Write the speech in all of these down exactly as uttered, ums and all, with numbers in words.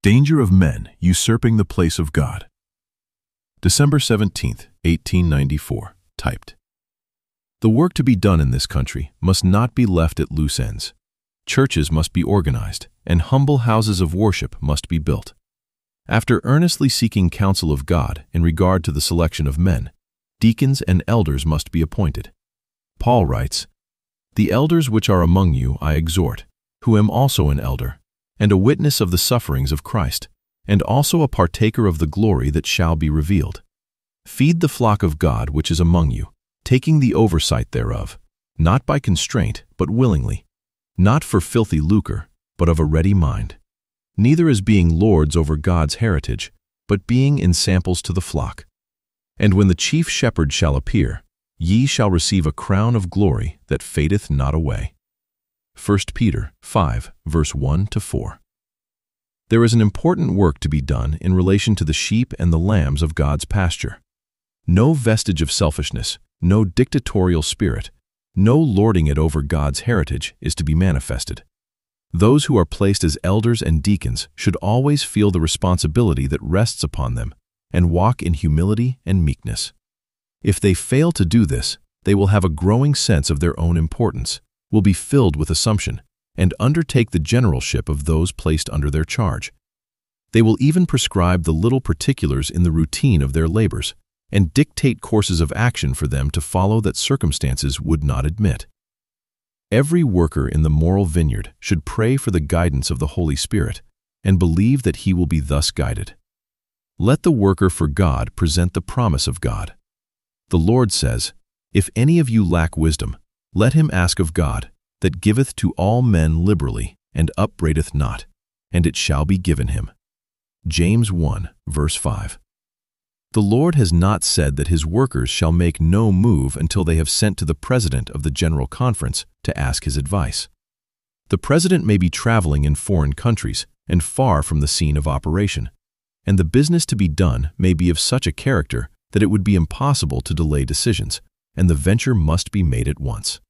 Danger of men usurping the place of God. December seventeenth, eighteen ninety-four, typed. The work to be done in this country must not be left at loose ends. Churches must be organized, and humble houses of worship must be built. After earnestly seeking counsel of God in regard to the selection of men, deacons and elders must be appointed. Paul writes, "The elders which are among you I exhort, who am also an elder, and a witness of the sufferings of Christ, and also a partaker of the glory that shall be revealed. Feed the flock of God which is among you, taking the oversight thereof, not by constraint, but willingly, not for filthy lucre, but of a ready mind, neither as being lords over God's heritage, but being ensamples to the flock. And when the chief shepherd shall appear, ye shall receive a crown of glory that fadeth not away." First Peter five, verse one to four. There is an important work to be done in relation to the sheep and the lambs of God's pasture. No vestige of selfishness, no dictatorial spirit, no lording it over God's heritage is to be manifested. Those who are placed as elders and deacons should always feel the responsibility that rests upon them and walk in humility and meekness. If they fail to do this, they will have a growing sense of their own importance, will be filled with assumption, and undertake the generalship of those placed under their charge. They will even prescribe the little particulars in the routine of their labors, and dictate courses of action for them to follow that circumstances would not admit. Every worker in the moral vineyard should pray for the guidance of the Holy Spirit and believe that he will be thus guided. Let the worker for God present the promise of God. The Lord says, "If any of you lack wisdom, let him ask of God, that giveth to all men liberally, and upbraideth not, and it shall be given him." James one, verse five. The Lord has not said that his workers shall make no move until they have sent to the president of the General Conference to ask his advice. The president may be traveling in foreign countries and far from the scene of operation, and the business to be done may be of such a character that it would be impossible to delay decisions, and the venture must be made at once.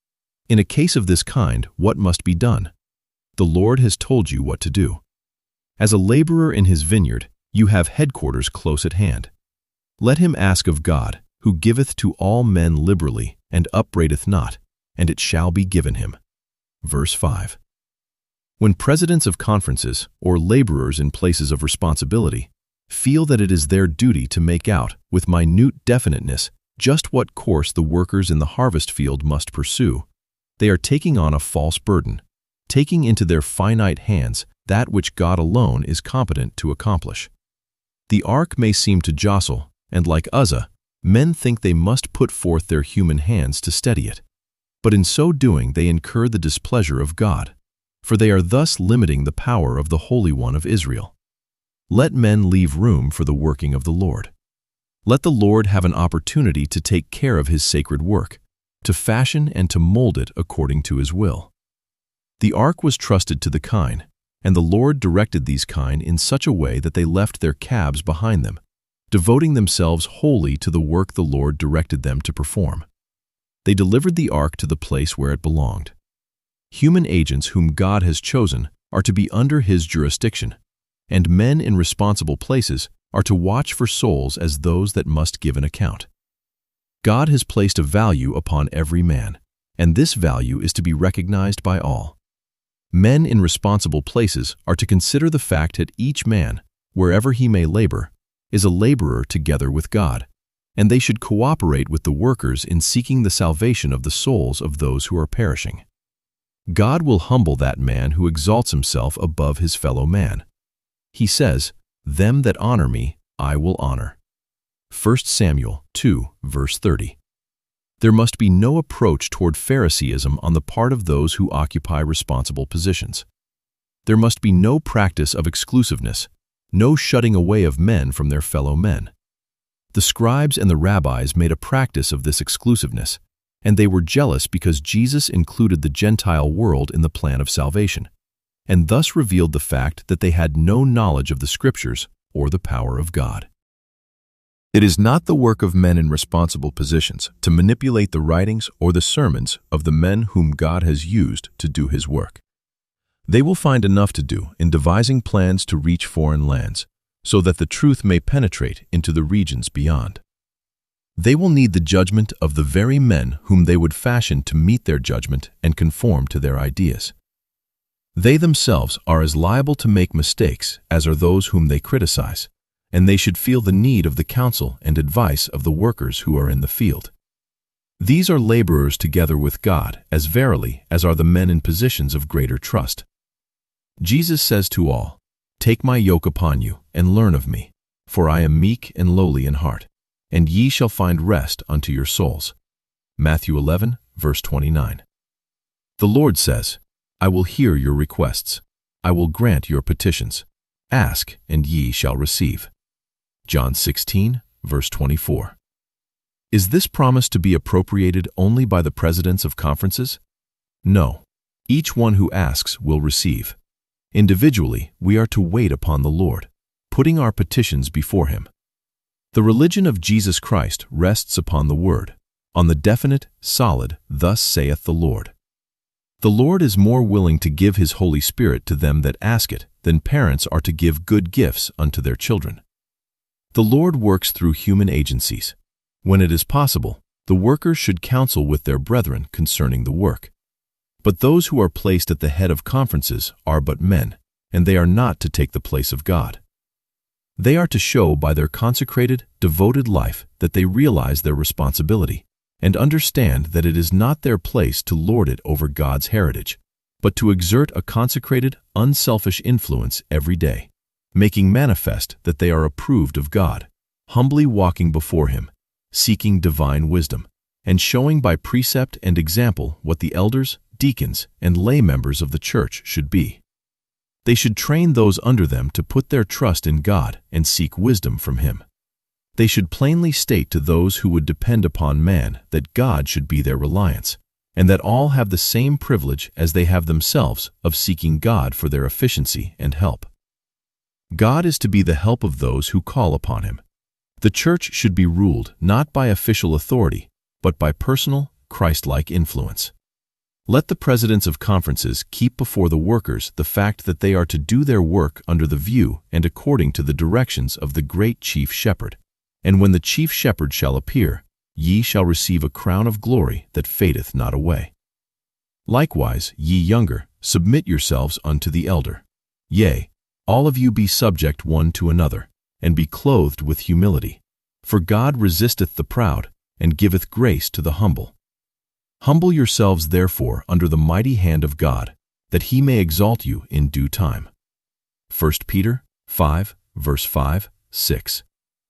In a case of this kind, what must be done? The Lord has told you what to do. As a laborer in his vineyard, you have headquarters close at hand. Let him ask of God, who giveth to all men liberally, and upbraideth not, and it shall be given him. Verse five. When presidents of conferences, or laborers in places of responsibility, feel that it is their duty to make out, with minute definiteness, just what course the workers in the harvest field must pursue, they are taking on a false burden, taking into their finite hands that which God alone is competent to accomplish. The ark may seem to jostle, and like Uzzah, men think they must put forth their human hands to steady it. But in so doing they incur the displeasure of God, for they are thus limiting the power of the Holy One of Israel. Let men leave room for the working of the Lord. Let the Lord have an opportunity to take care of his sacred work, to fashion and to mold it according to his will. The ark was trusted to the kine, and the Lord directed these kine in such a way that they left their cabs behind them, devoting themselves wholly to the work the Lord directed them to perform. They delivered the ark to the place where it belonged. Human agents whom God has chosen are to be under his jurisdiction, and men in responsible places are to watch for souls as those that must give an account. God has placed a value upon every man, and this value is to be recognized by all. Men in responsible places are to consider the fact that each man, wherever he may labor, is a laborer together with God, and they should cooperate with the workers in seeking the salvation of the souls of those who are perishing. God will humble that man who exalts himself above his fellow man. He says, "Them that honor me, I will honor." First Samuel two, verse thirty. There must be no approach toward Phariseeism on the part of those who occupy responsible positions. There must be no practice of exclusiveness, no shutting away of men from their fellow men. The scribes and the rabbis made a practice of this exclusiveness, and they were jealous because Jesus included the Gentile world in the plan of salvation, and thus revealed the fact that they had no knowledge of the Scriptures or the power of God. It is not the work of men in responsible positions to manipulate the writings or the sermons of the men whom God has used to do his work. They will find enough to do in devising plans to reach foreign lands, so that the truth may penetrate into the regions beyond. They will need the judgment of the very men whom they would fashion to meet their judgment and conform to their ideas. They themselves are as liable to make mistakes as are those whom they criticize, and they should feel the need of the counsel and advice of the workers who are in the field. These are laborers together with God, as verily as are the men in positions of greater trust. Jesus says to all, "Take my yoke upon you, and learn of me, for I am meek and lowly in heart, and ye shall find rest unto your souls." Matthew eleven, verse twenty-nine. The Lord says, "I will hear your requests. I will grant your petitions. Ask, and ye shall receive." John sixteen, verse twenty-four. Is this promise to be appropriated only by the presidents of conferences? No. Each one who asks will receive. Individually, we are to wait upon the Lord, putting our petitions before Him. The religion of Jesus Christ rests upon the Word, on the definite, solid, "Thus saith the Lord." The Lord is more willing to give His Holy Spirit to them that ask it than parents are to give good gifts unto their children. The Lord works through human agencies. When it is possible, the workers should counsel with their brethren concerning the work. But those who are placed at the head of conferences are but men, and they are not to take the place of God. They are to show by their consecrated, devoted life that they realize their responsibility and understand that it is not their place to lord it over God's heritage, but to exert a consecrated, unselfish influence every day, making manifest that they are approved of God, humbly walking before Him, seeking divine wisdom, and showing by precept and example what the elders, deacons, and lay members of the church should be. They should train those under them to put their trust in God and seek wisdom from Him. They should plainly state to those who would depend upon man that God should be their reliance, and that all have the same privilege as they have themselves of seeking God for their efficiency and help. God is to be the help of those who call upon Him. The church should be ruled not by official authority, but by personal, Christ-like influence. Let the presidents of conferences keep before the workers the fact that they are to do their work under the view and according to the directions of the great chief shepherd. And when the chief shepherd shall appear, ye shall receive a crown of glory that fadeth not away. Likewise, ye younger, submit yourselves unto the elder. Yea, all of you be subject one to another, and be clothed with humility. For God resisteth the proud, and giveth grace to the humble. Humble yourselves therefore under the mighty hand of God, that He may exalt you in due time. First Peter five, verse five, six.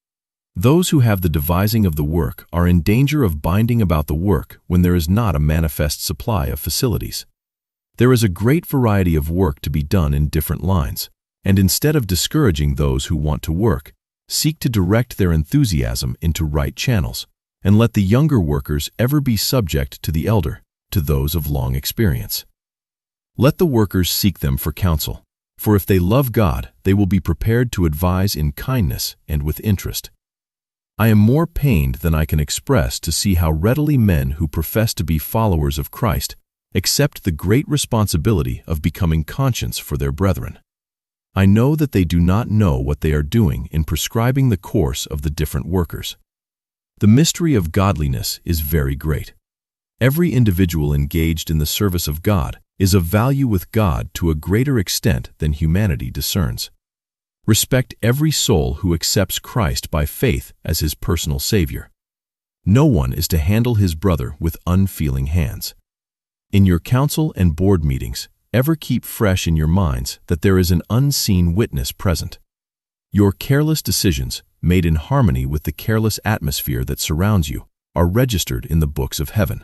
Those who have the devising of the work are in danger of binding about the work when there is not a manifest supply of facilities. There is a great variety of work to be done in different lines, and instead of discouraging those who want to work, seek to direct their enthusiasm into right channels, and let the younger workers ever be subject to the elder, to those of long experience. Let the workers seek them for counsel, for if they love God, they will be prepared to advise in kindness and with interest. I am more pained than I can express to see how readily men who profess to be followers of Christ accept the great responsibility of becoming conscience for their brethren. I know that they do not know what they are doing in prescribing the course of the different workers. The mystery of godliness is very great. Every individual engaged in the service of God is of value with God to a greater extent than humanity discerns. Respect every soul who accepts Christ by faith as his personal Savior. No one is to handle his brother with unfeeling hands. In your council and board meetings, ever keep fresh in your minds that there is an unseen witness present. Your careless decisions, made in harmony with the careless atmosphere that surrounds you, are registered in the books of heaven.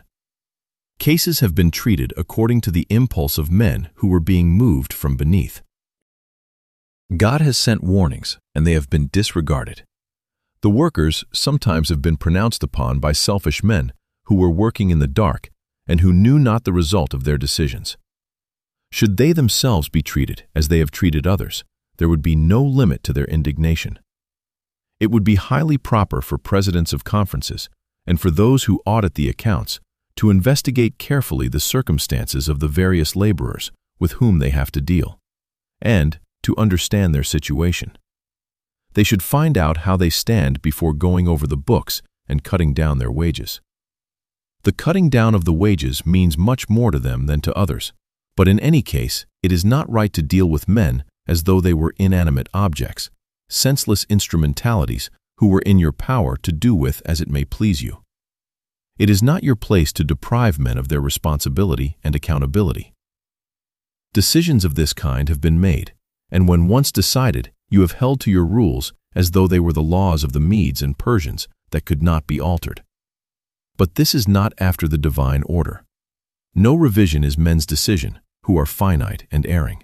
Cases have been treated according to the impulse of men who were being moved from beneath. God has sent warnings, and they have been disregarded. The workers sometimes have been pronounced upon by selfish men who were working in the dark and who knew not the result of their decisions. Should they themselves be treated as they have treated others, there would be no limit to their indignation. It would be highly proper for presidents of conferences and for those who audit the accounts to investigate carefully the circumstances of the various laborers with whom they have to deal, and to understand their situation. They should find out how they stand before going over the books and cutting down their wages. The cutting down of the wages means much more to them than to others, but in any case, it is not right to deal with men as though they were inanimate objects, senseless instrumentalities who were in your power to do with as it may please you. It is not your place to deprive men of their responsibility and accountability. Decisions of this kind have been made, and when once decided, you have held to your rules as though they were the laws of the Medes and Persians that could not be altered. But this is not after the divine order. No revision is men's decision, who are finite and erring.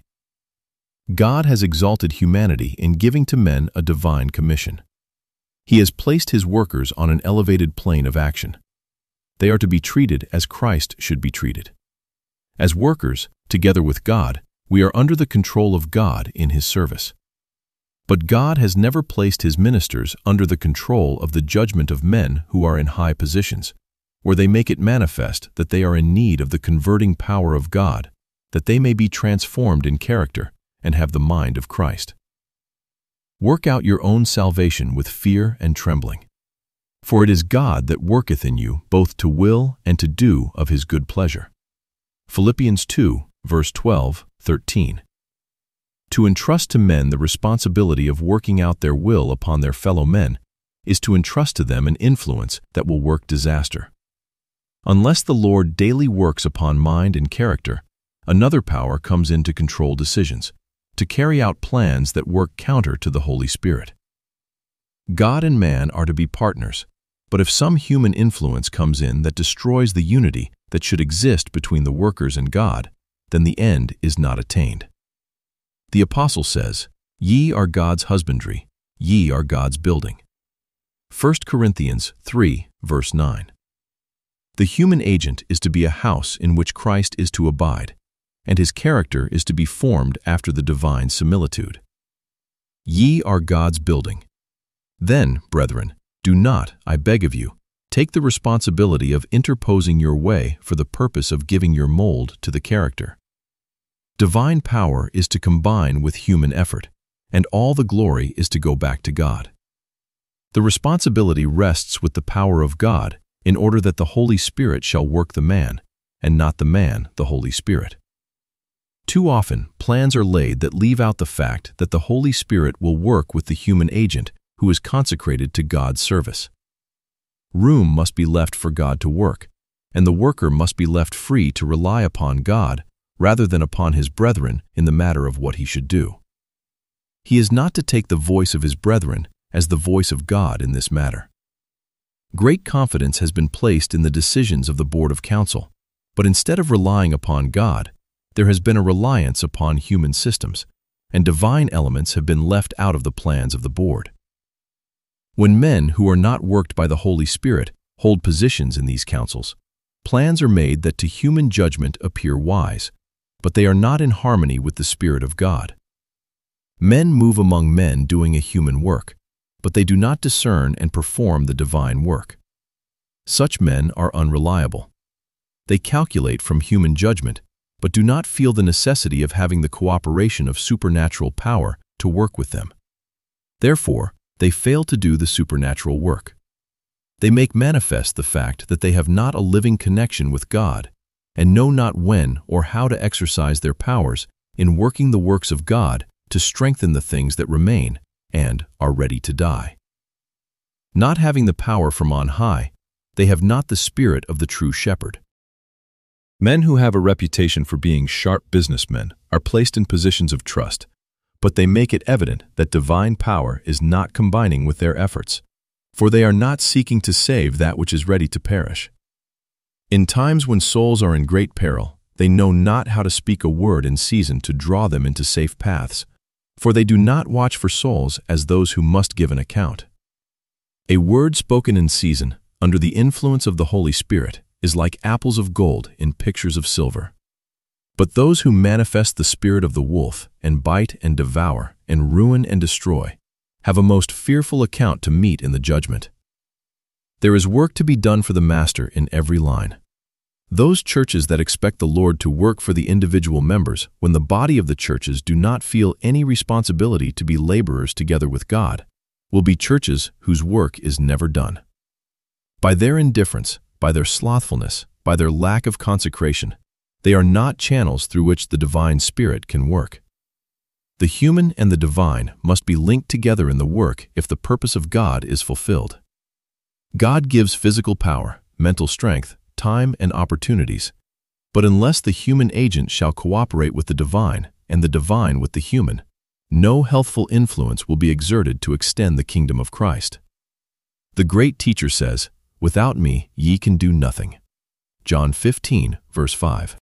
God has exalted humanity in giving to men a divine commission. He has placed his workers on an elevated plane of action. They are to be treated as Christ should be treated. As workers, together with God, we are under the control of God in his service. But God has never placed his ministers under the control of the judgment of men who are in high positions, where they make it manifest that they are in need of the converting power of God, that they may be transformed in character and have the mind of Christ. Work out your own salvation with fear and trembling. For it is God that worketh in you both to will and to do of his good pleasure. Philippians two, verse twelve, thirteen. To entrust to men the responsibility of working out their will upon their fellow men is to entrust to them an influence that will work disaster. Unless the Lord daily works upon mind and character, another power comes in to control decisions, to carry out plans that work counter to the Holy Spirit. God and man are to be partners, but if some human influence comes in that destroys the unity that should exist between the workers and God, then the end is not attained. The apostle says, "Ye are God's husbandry, ye are God's building." First Corinthians three, verse nine. The human agent is to be a house in which Christ is to abide, and his character is to be formed after the divine similitude. Ye are God's building. Then, brethren, do not, I beg of you, take the responsibility of interposing your way for the purpose of giving your mold to the character. Divine power is to combine with human effort, and all the glory is to go back to God. The responsibility rests with the power of God in order that the Holy Spirit shall work the man, and not the man the Holy Spirit. Too often, plans are laid that leave out the fact that the Holy Spirit will work with the human agent who is consecrated to God's service. Room must be left for God to work, and the worker must be left free to rely upon God rather than upon his brethren in the matter of what he should do. He is not to take the voice of his brethren as the voice of God in this matter. Great confidence has been placed in the decisions of the Board of Counsel, but instead of relying upon God, there has been a reliance upon human systems, and divine elements have been left out of the plans of the board. When men who are not worked by the Holy Spirit hold positions in these councils, plans are made that to human judgment appear wise, but they are not in harmony with the Spirit of God. Men move among men doing a human work, but they do not discern and perform the divine work. Such men are unreliable. They calculate from human judgment, but do not feel the necessity of having the cooperation of supernatural power to work with them. Therefore, they fail to do the supernatural work. They make manifest the fact that they have not a living connection with God and know not when or how to exercise their powers in working the works of God to strengthen the things that remain and are ready to die. Not having the power from on high, they have not the spirit of the true shepherd. Men who have a reputation for being sharp businessmen are placed in positions of trust, but they make it evident that divine power is not combining with their efforts, for they are not seeking to save that which is ready to perish. In times when souls are in great peril, they know not how to speak a word in season to draw them into safe paths, for they do not watch for souls as those who must give an account. A word spoken in season, under the influence of the Holy Spirit, is like apples of gold in pictures of silver. But those who manifest the spirit of the wolf and bite and devour and ruin and destroy have a most fearful account to meet in the judgment. There is work to be done for the master in every line. Those churches that expect the Lord to work for the individual members when the body of the churches do not feel any responsibility to be laborers together with God will be churches whose work is never done. By their indifference, by their slothfulness, by their lack of consecration, they are not channels through which the divine Spirit can work. The human and the divine must be linked together in the work if the purpose of God is fulfilled. God gives physical power, mental strength, time, and opportunities, but unless the human agent shall cooperate with the divine and the divine with the human, no healthful influence will be exerted to extend the kingdom of Christ. The great teacher says, "Without me ye can do nothing." John fifteen, verse five.